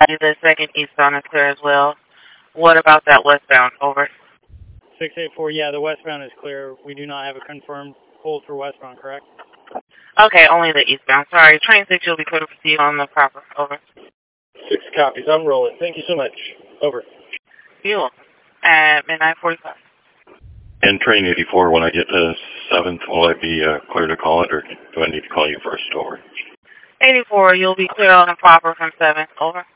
The second eastbound is clear as well. What about that westbound? Over. 684, yeah, the westbound is clear. We do not have a confirmed hold for westbound, correct? Okay, only the eastbound. Sorry, train 6 will be clear to proceed on the proper. Over. 6 copies. I'm rolling. Thank you so much. Over. You're welcome. At midnight 45. And train 84, when I get to 7th, will I be clear to call it, or do I need to call you first? Over. 84, you'll be clear on the proper from 7. Over.